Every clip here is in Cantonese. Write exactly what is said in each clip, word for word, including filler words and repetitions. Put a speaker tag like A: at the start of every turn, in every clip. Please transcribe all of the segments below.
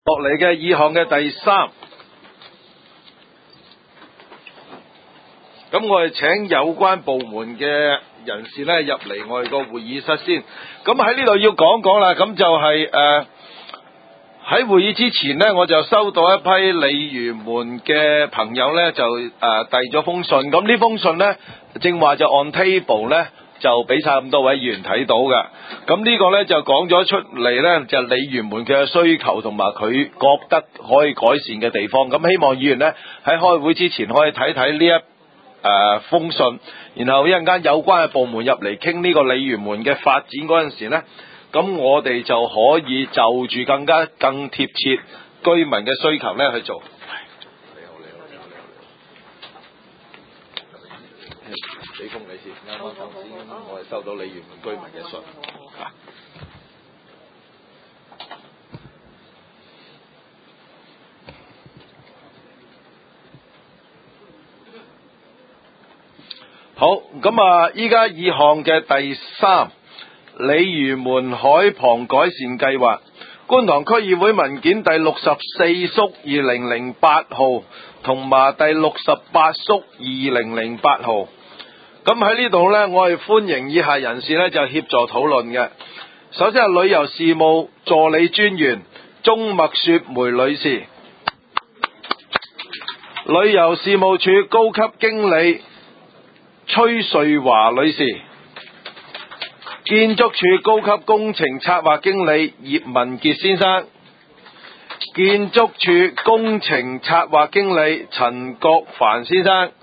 A: 落嚟嘅議項嘅第三，咁我哋請有關部門嘅人士咧入嚟我哋個會議室先。咁喺呢度要講講啦，咁就係誒喺會議之前呢，我就收到一批鯉魚門嘅朋友咧就誒遞咗封信。咁呢封信呢，正話就 on table 咧。就俾晒咁多位議員睇到嘅，咁呢個呢，就講咗出嚟呢，就鯉魚門嘅需求同埋佢覺得可以改善嘅地方。咁希望議員呢，喺開會之前可以睇睇呢一誒、呃、封信，然後一陣間有關嘅部門入嚟傾呢個鯉魚門嘅發展嗰陣時呢，咁我哋就可以就住更加更貼切居民嘅需求呢去做。俾封你先，啱啱頭先我哋收到鯉魚門居民嘅信。啊、好，咁啊，依家議項嘅第三，鯉魚門海旁改善計劃，觀塘區議會文件第六十四縮二零零八號，同埋第六十八縮二零零八號。咁喺呢度呢，我係歡迎以下人士呢就協助討論嘅。首先係旅遊事務助理專員鍾麥雪梅女士，旅遊事務處高級經理崔瑞華女士，建築署高級工程策劃經理葉文傑先生，建築署工程策劃經理陳國凡先生，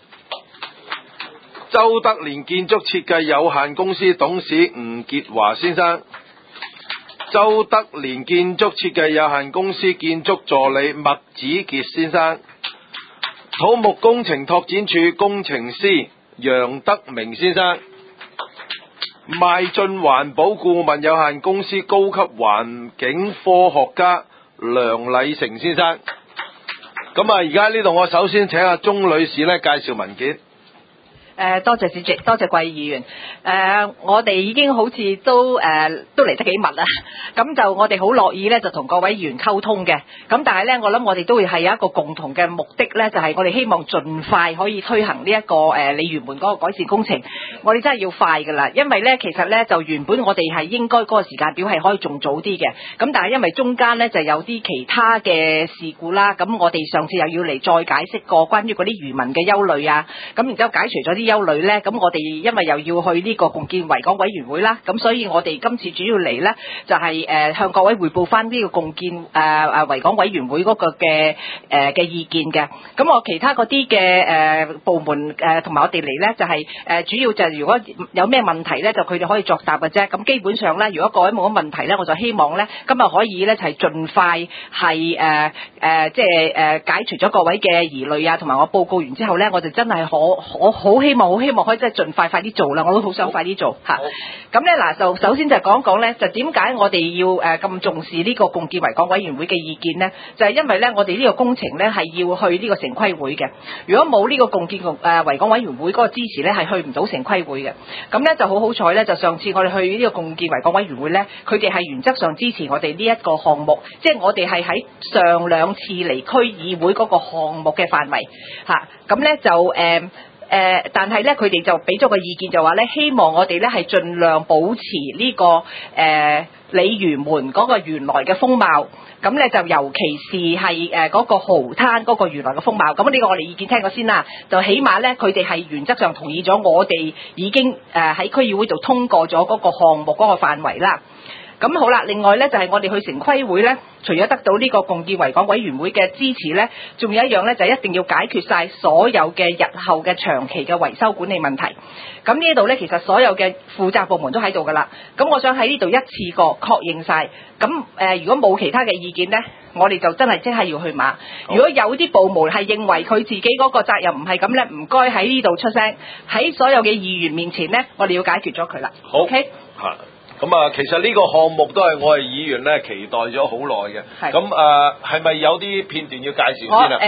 A: 周德連建築設計有限公司董事吳傑華先生，周德連建築設計有限公司建築助理麥子傑先生，土木工程拓展處工程師楊德明先生，邁進環保顧問有限公司高級環境科學家梁禮成先生。咁啊，而家呢度我首先請阿鍾女士呢介紹文件。
B: 誒、呃、多謝主席，多謝貴議員。誒、呃、我哋已經好似都誒、呃、都嚟得幾密啦，咁就我哋好樂意咧，就同各位議員溝通嘅。咁但係咧，我諗我哋都會係有一個共同嘅目的咧，就係、是、我哋希望盡快可以推行呢、這、一個誒鯉魚門嗰個改善工程。我哋真係要快㗎啦，因為咧其實咧就原本我哋係應該嗰個時間表係可以仲早啲嘅。咁但係因為中間咧就有啲其他嘅事故啦，咁我哋上次又要嚟再解釋過關於嗰啲漁民嘅憂慮啊，咁然之後解除咗啲憂慮咧，咁我哋因為又要去呢個共建維港委員會啦，咁所以我哋今次主要嚟咧就係、是、誒、呃、向各位匯報翻呢個共建誒誒、呃、維港委員會嗰個嘅誒嘅意見嘅。咁我其他嗰啲嘅誒部門誒同埋我哋嚟咧就係、是、誒、呃、主要就係如果有咩問題咧，就佢哋可以作答嘅啫。咁基本上咧，如果各位冇乜問題咧，我就希望咧今日可以咧就係、是、盡快係誒誒即係誒解除咗各位嘅疑慮啊，同埋我報告完之後咧，我就真係可可好希望好希望。可以真係盡快快啲做啦，我都好想快啲做嚇。咁咧嗱，就首先就講講咧，就點解我哋要誒咁重視呢個共建維港委員會嘅意見呢？就係、是、因為咧，我哋呢個工程咧係要去呢個城規會嘅。如果冇呢個共建誒維港委員會嗰個支持咧，係去唔到城規會嘅。咁咧就好好彩咧，就上次我哋去呢個共建維港委員會咧，佢哋係原則上支持我哋呢一個項目，即係我哋係喺上兩次嚟區議會嗰個項目嘅範圍嚇。咁咧就誒。呃誒、呃，但係咧，佢哋就俾咗個意見，就話咧，希望我哋咧係盡量保持呢、這個誒鯉魚門嗰個原來嘅風貌。咁咧就尤其是係誒嗰個蠔灘嗰個原來嘅風貌。咁呢個我哋意見聽過先啦。就起碼咧，佢哋係原則上同意咗我哋已經誒喺區議會度通過咗嗰個項目嗰個範圍啦。咁好啦，另外咧就係、是、我哋去城規會咧，除咗得到呢個共建維港委員會嘅支持咧，仲有一樣咧就係、一定要解決晒所有嘅日後嘅長期嘅維修管理問題。咁呢度咧其實所有嘅負責部門都喺度噶啦。咁我想喺呢度一次過確認晒。咁誒、呃，如果冇其他嘅意見咧，我哋就真係即係要去馬。如果有啲部門係認為佢自己嗰個責任唔係咁咧，唔該喺呢度出聲，喺所有嘅議員面前咧，我哋要解決咗佢啦。
A: 好。
B: OK？
A: 嚇。咁啊，其實呢個項目都係我哋議員咧期待咗好耐嘅。咁誒，係咪、呃、有啲片段要介紹先啊？
B: 誒、呃，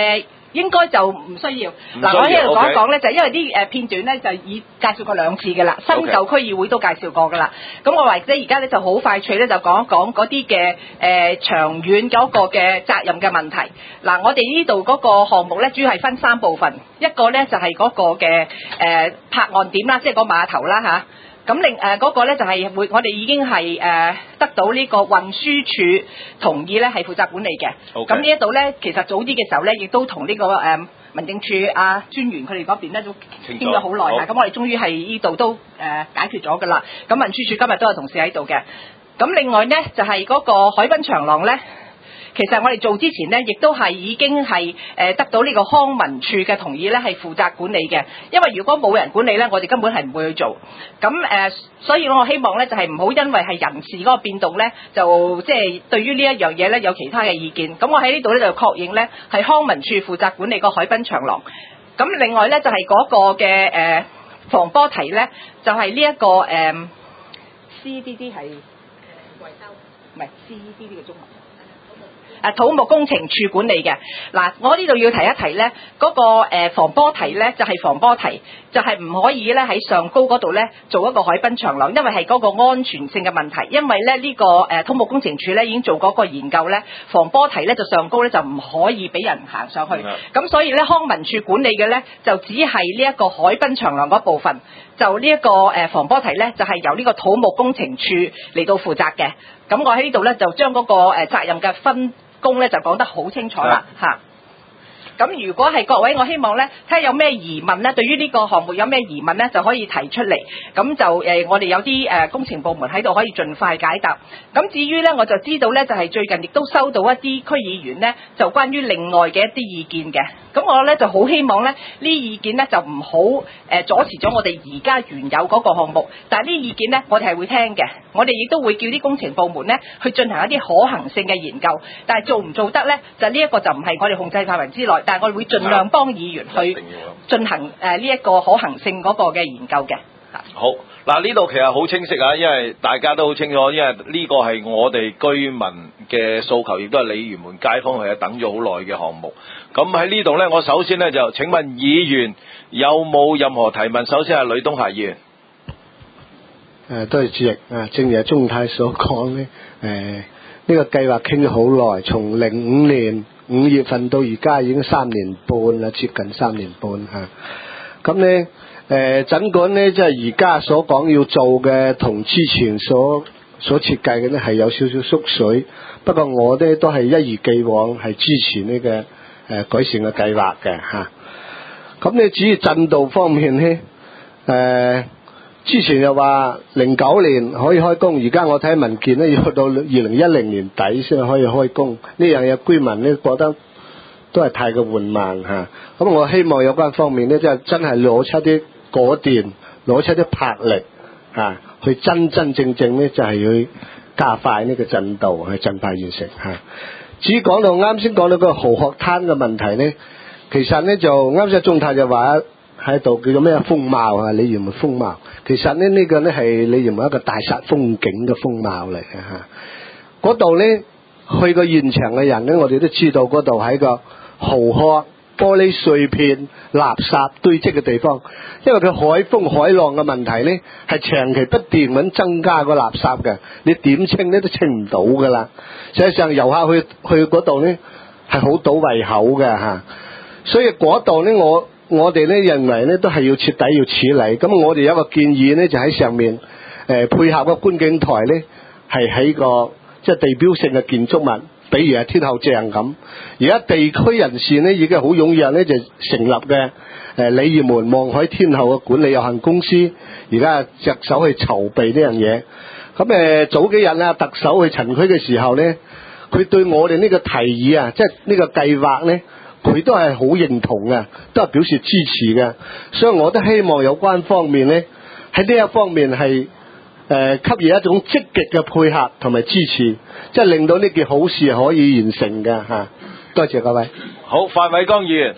B: 應該就唔需要。
A: 唔需
B: 嗱，
A: 要
B: 我喺度講一
A: OK
B: 講咧，就係因為啲誒片段咧就已介紹過兩次嘅啦，新
A: OK
B: 舊區議會都介紹過嘅啦。咁我或者而家咧就好快脆咧就講一講嗰啲嘅誒長遠嗰個嘅責任嘅問題。嗱，我哋呢度嗰個項目咧主要係分三部分，一個咧就係嗰個嘅誒泊岸點啦，即係個碼頭啦嚇。咁另誒嗰個咧就係會，我哋已經係誒、呃、得到呢個運輸署同意咧，係負責管理嘅。咁
A: Okay.
B: 呢一度咧，其實早啲嘅時候咧，亦都同呢、這個誒、呃、民政處啊專員佢哋嗰邊咧都傾咗好耐啦。咁我哋終於係呢度都誒、呃、解決咗㗎啦。咁運輸署今日都有同事喺度嘅。咁另外咧就係、是、嗰個海濱長廊咧。其實我哋做之前呢，亦都係已經係誒得到呢個康文署嘅同意咧，係負責管理嘅。因為如果冇人管理咧，我哋根本係唔會去做。咁誒、呃，所以我希望咧就係唔好因為係人事嗰個變動咧，就即係對於呢一樣嘢咧有其他嘅意見。咁我喺呢度咧就確認咧係康文署負責管理個海濱長廊。咁另外咧就係、是、嗰個嘅誒、呃、防波堤咧，就係呢一個誒、呃、C D D 係維修，唔係 C D D 嘅中文。誒土木工程處管理嘅。嗱，我呢度要提一提咧，嗰、那個、呃、防波堤咧就係、是、防波堤，就係、是、唔可以咧喺上高嗰度咧做一個海濱長廊，因為係嗰個安全性嘅問題。因為咧呢、這個誒、呃、土木工程處咧已經做過個研究咧，防波堤咧就上高咧就唔可以俾人行上去。咁、嗯、所以咧康文署管理嘅咧就只係呢一個海濱長廊嗰部分，就呢、這、一個誒、呃、防波堤咧就係、是、由呢個土木工程處嚟到負責嘅。咁我喺呢度咧就將嗰、那個誒、呃、責任嘅分工咧就講得好清楚啦嚇。咁如果係各位，我希望咧睇下有咩疑問咧，對於呢個項目有咩疑問咧，就可以提出嚟。咁就誒、呃，我哋有啲誒、呃、工程部門喺度可以盡快解答。咁至於咧，我就知道咧，就係、是、最近亦都收到一啲區議員咧，就關於另外嘅一啲意見嘅。咁我咧就好希望咧，呢意見咧就唔好誒阻遲咗我哋而家原有嗰個項目。但係呢意見咧，我哋係會聽嘅。我哋亦都會叫啲工程部門咧去進行一啲可行性嘅研究。但係做唔做得咧，就呢一個就唔係我哋控制範圍之內。但係我哋會盡量幫議員去進行誒呢一個可行性嗰個嘅研究嘅。
A: 好，嗱呢度其實好清晰啊，因為大家都好清楚，因為呢個係我哋居民嘅訴求，亦都係鯉魚門街坊係等咗好耐嘅項目。咁喺呢度呢，我首先呢就請問議員有冇任何提問？首先係呂東霞議員。
C: 誒，多謝主席啊，正如鍾太所講呢，誒、呃、呢、這個計劃傾咗好耐，從零五年五月份到而家已經三年半啦，接近三年半嚇。咁、啊、呢，誒，儘管呢，即係而家所講要做嘅同之前所所設計嘅呢係有少少縮水，不過我呢都係一如既往係支持呢、這個誒、呃、改善嘅計劃嘅嚇。咁、啊、呢，至於進度方面呢，誒、呃。之前又話零九年可以開工，而家我睇文件咧要到二零一零年底先可以開工，呢樣嘢居民咧覺得都係太過緩慢嚇。咁、啊、我希望有關方面咧，即係真係攞出啲果斷，攞出啲魄力嚇、啊，去真真正正咧就係、是、要加快呢個進度，去盡快完成嚇。至於講到啱先講到個蠔殼灘嘅問題咧，其實咧就啱先鍾太就話喺度叫做咩風貌啊，鯉魚門風貌。其實咧呢、這個咧係鯉魚門一個大煞風景嘅風貌嚟嘅嚇。嗰度咧去過現場嘅人咧，我哋都知道嗰度係個蠔殼、玻璃碎片、垃圾堆積嘅地方。因為佢海風海浪嘅問題咧，係長期不斷咁增加個垃圾嘅，你點清咧都清唔到噶啦。實際上遊客去去嗰度咧係好倒胃口嘅嚇，所以嗰度咧我。我哋咧認為咧都係要徹底要處理，咁我哋有一個建議咧就喺上面，誒、呃、配合個觀景台咧係喺個即係地標性嘅建築物，比如係天后像咁。而家地區人士咧已經好踴躍咧就成立嘅誒鯉魚門望海天后嘅管理有限公司，而家着手去籌備呢樣嘢。咁誒、呃、早幾日咧特首去陳區嘅時候咧，佢對我哋呢個提議啊，即係呢個計劃咧。佢都係好認同嘅，都係表示支持嘅，所以我都希望有關方面呢，喺呢一方面係誒、呃、給予一種積極嘅配合同埋支持，即係令到呢件好事可以完成嘅嚇。多謝各位。
A: 好，范偉剛議員。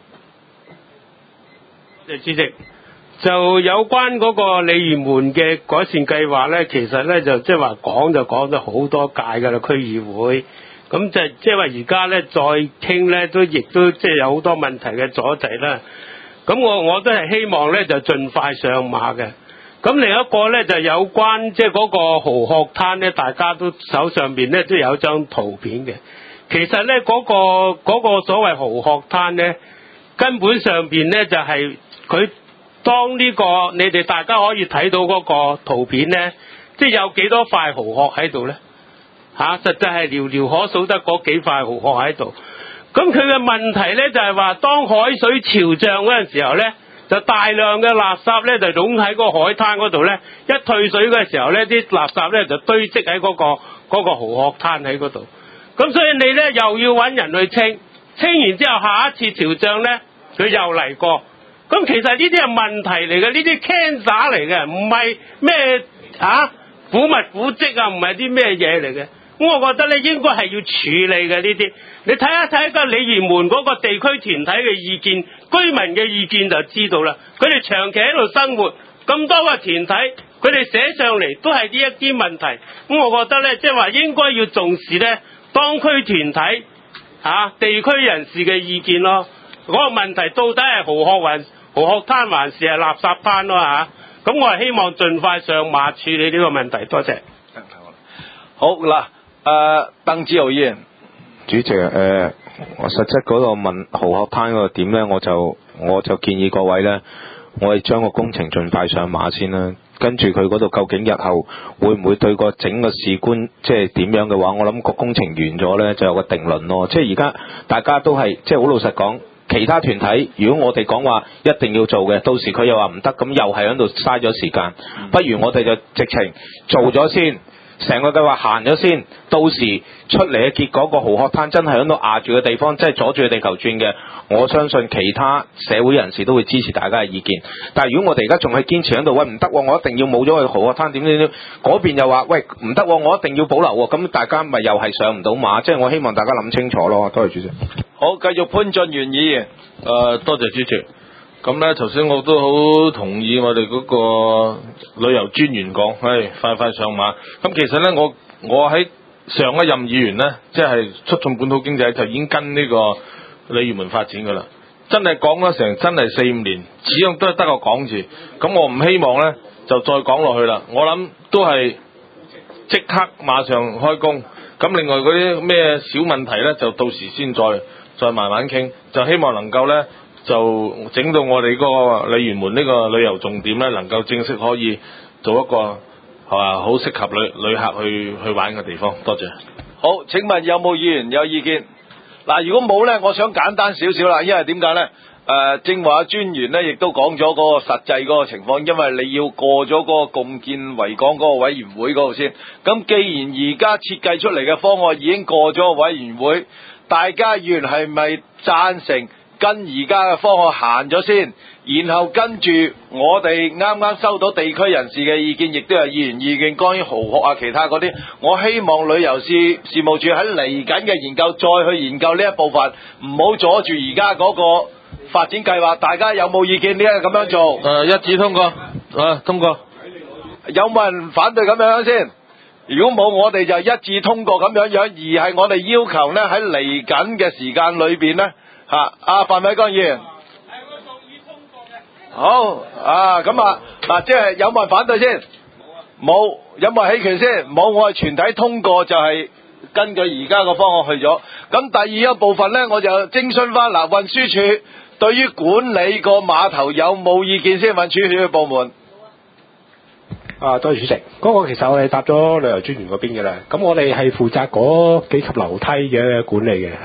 D: 誒，主席，就有關嗰個鯉魚門嘅改善計劃呢，其實呢就即係話講就講咗好多屆㗎啦，區議會。 咁就即係話而家咧再傾咧都亦都即係有好多問題嘅阻滯啦。咁我我都係希望咧就盡快上馬嘅。咁另一個咧就有關即係嗰個蠔殼灘咧，大家都手上邊咧都有張圖片嘅。其實咧嗰個嗰個所謂蠔殼灘咧，根本上邊咧就係佢當呢個你哋大家可以睇到嗰個圖片咧，即係有幾多塊蠔殼喺度咧？嚇，實際係寥寥可數得嗰幾塊蠔殼喺度。咁佢嘅問題咧就係話，當海水潮漲嗰陣時候咧，就大量嘅垃圾咧就湧喺個海灘嗰度咧，一退水嘅時候咧，啲垃圾咧就堆積喺嗰個嗰個蠔殼灘喺嗰度。咁所以你咧又要揾人去清，清完之後下一次潮漲咧，佢又嚟過。咁其實呢啲係問題嚟嘅，呢啲 cancer 嚟嘅，唔係咩啊腐物腐積啊，唔係啲咩嘢嚟嘅。咁我覺得咧應該係要處理嘅呢啲。你睇一睇個鯉魚門嗰個地區團體嘅意見、居民嘅意見就知道啦。佢哋長期喺度生活，咁多個團體，佢哋寫上嚟都係呢一啲問題。咁我覺得咧，即係話應該要重視咧當區團體啊地區人士嘅意見咯。嗰、那個問題到底係蠔殼還蠔殼灘還是係垃圾灘咯嚇？咁我係希望盡快上馬處理呢個問題。多謝。
A: 好嗱，誒鄧志豪議員。
E: 主席誒、呃，我實質嗰個問蠔殼灘嗰個點咧，我就我就建議各位咧，我哋將個工程盡快上馬先啦。跟住佢嗰度究竟日後會唔會對個整個事觀即係點樣嘅話，我諗個工程完咗咧就有個定論咯。即係而家大家都係即係好老實講，其他團體如果我哋講話一定要做嘅，到時佢又話唔得，咁又係喺度嘥咗時間。不如我哋就直情做咗先。成個計劃行咗先，到時出嚟嘅結果個蠔殼灘真係喺度壓住嘅地方，即係阻住個地球轉嘅。我相信其他社會人士都會支持大家嘅意見。但係如果我哋而家仲係堅持喺度，喂唔得，我一定要冇咗個蠔殼灘點點點，嗰邊又話喂唔得，我一定要保留喎，咁大家咪又係上唔到馬。即係我希望大家諗清楚咯。多謝主席。
A: 好，繼續潘俊源議員。誒、呃，多謝主席。咁咧，頭先我都好同意我哋嗰個旅遊專員講，係快快上馬。咁其實咧，我我喺上一任議員咧，即係促進本土經濟就已經跟呢個鯉魚門發展噶啦。真係講咗成真係四五年，始終都係得個講字。咁我唔希望咧就再講落去啦。我諗都係即刻馬上開工。咁另外嗰啲咩小問題咧，就到時先再再慢慢傾。就希望能夠咧。就整到我哋嗰個鯉魚門呢個旅遊重點咧，能夠正式可以做一個係嘛好適合旅旅客去去玩嘅地方。多謝。好，請問有冇議員有意見？嗱，如果冇咧，我想簡單少少啦，因為點解咧？誒、呃，正話專員咧亦都講咗嗰個實際嗰個情況，因為你要過咗嗰個共建維港嗰個委員會嗰度先。咁既然而家設計出嚟嘅方案已經過咗個委員會，大家議員係咪贊成？跟而家嘅方案行咗先，然後跟住我哋啱啱收到地區人士嘅意見，亦都有議員意見，關於蠔殼啊其他嗰啲，我希望旅遊事事務處喺嚟緊嘅研究再去研究呢一部分，唔好阻住而家嗰個發展計劃。大家有冇意見呢？咁樣做？誒、呃，一致通過，啊，通過。有冇人反對咁樣先？如果冇，我哋就一致通過咁樣樣，而係我哋要求呢，喺嚟緊嘅時間裏邊呢。啊！阿范偉剛議員，係我動議通過嘅。好啊，咁啊嗱，即係有冇人反對先？冇。有冇人棄權先？冇。我係全體通過，就係根據而家個方案去咗。咁第二一部分咧，我就徵詢翻嗱，運輸署對於管理個碼頭有冇意見先？運輸署嘅部門。
F: 啊，多謝主席。嗰個其實我哋答咗旅遊專員嗰邊嘅啦。咁我哋係負責嗰幾級樓梯嘅管理嘅，係。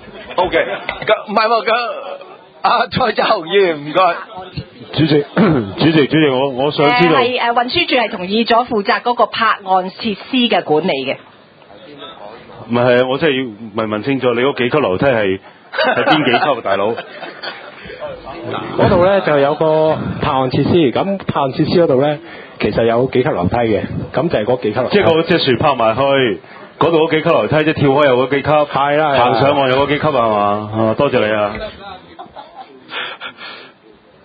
A: O K，唔係喎，咁阿蔡澤雄議員唔該。
G: 主席，主席，主席，我我想知道。
B: 誒係誒運輸署係同意咗負責嗰個泊岸設施嘅管理嘅。
G: 唔係，我真係要問問清楚，你嗰幾級樓梯係係邊幾級啊，大佬？
F: 嗰度咧就有個泊岸設施，咁泊岸設施嗰度咧其實有幾級樓梯嘅，咁就係嗰幾級樓梯。
G: 即係個隻船泊埋去。嗰度嗰幾級樓梯，即係跳開有嗰幾級，係啦，行上岸有嗰幾級係嘛？啊，多謝你啊！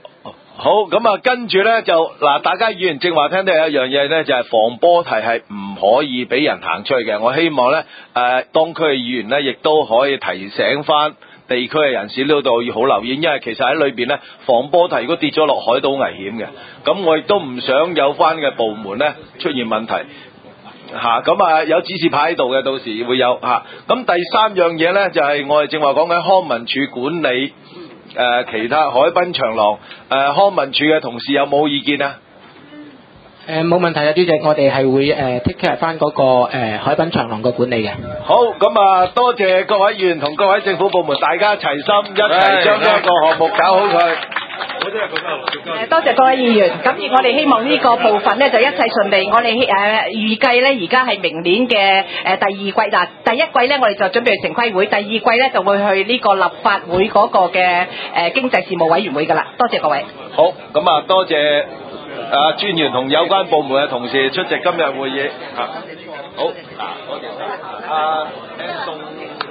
A: 好，咁啊，跟住咧就嗱，大家議員正話聽到有一樣嘢咧，就係、是、防波堤係唔可以俾人行出去嘅。我希望咧誒、呃、當區嘅議員咧，亦都可以提醒翻地區嘅人士呢度要好留意，因為其實喺裏邊咧防波堤如果跌咗落海都好危險嘅。咁我亦都唔想有關嘅部門咧出現問題。嚇咁啊有指示牌喺度嘅，到時會有嚇。咁、啊、第三樣嘢咧就係、是、我哋正話講緊康文署管理誒、呃、其他海濱長廊誒、呃、康文署嘅同事有冇意見啊？
H: 誒冇問題啊，主席，我哋係會誒 take care 翻嗰個誒海濱長廊嘅管理嘅。
A: 好，咁啊多謝各位議員同各位政府部門，大家齊心一齊將呢一個項目搞好佢。
B: 誒多謝各位議員，咁而我哋希望呢個部分呢就一切順利。我哋誒、呃、預計呢而家係明年嘅誒、呃、第二季嗱，第一季呢我哋就準備去城規會，第二季呢就會去呢個立法會嗰個嘅誒、呃、經濟事務委員會㗎啦。多謝各位。
A: 好，咁啊多謝啊專員同有關部門嘅同事出席今日會議。啊，好，啊多謝。啊，請送。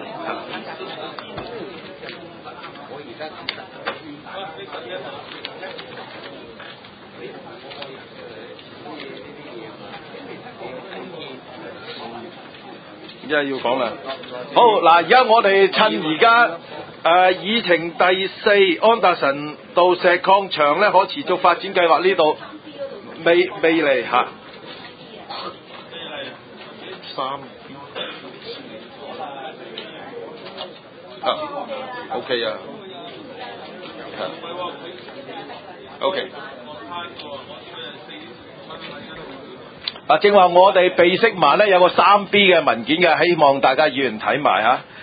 A: 而家要講啦，好嗱，而家我哋趁而家誒議程第四安達臣道石礦場咧可持續發展計劃呢度未未嚟嚇，三啊 OK 啊，係 OK。啊，正話我哋備悉埋咧有個三 B 嘅文件嘅，希望大家議員睇埋嚇。